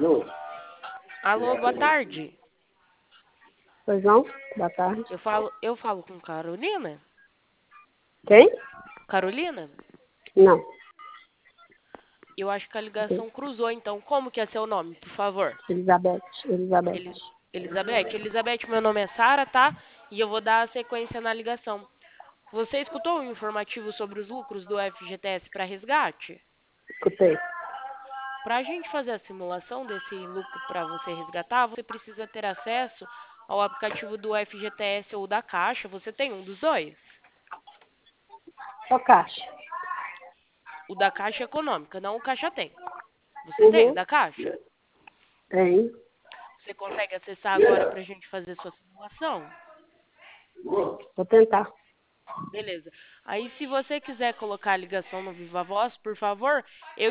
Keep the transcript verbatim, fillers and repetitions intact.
Alô, boa tarde. Pois não? Boa tarde. Eu falo, eu falo com Carolina? Quem? Carolina? Não. Eu acho que a ligação cruzou, então. Como que é seu nome, por favor? Elizabeth. Elizabeth. Eli- Elizabeth. Elizabeth, meu nome é Sara, tá? E eu vou dar a sequência na ligação. Você escutou o informativo sobre os lucros do F G T S para resgate? Escutei. Para a gente fazer a simulação desse lucro para você resgatar, você precisa ter acesso ao aplicativo do F G T S ou da Caixa. Você tem um dos dois? Só caixa. O da Caixa Econômica, não o Caixa Tem. Você tem o Uhum. da Caixa? Tem. Você consegue acessar agora para a gente fazer sua simulação? Vou tentar. Beleza. Aí, se você quiser colocar a ligação no Viva Voz, por favor, eu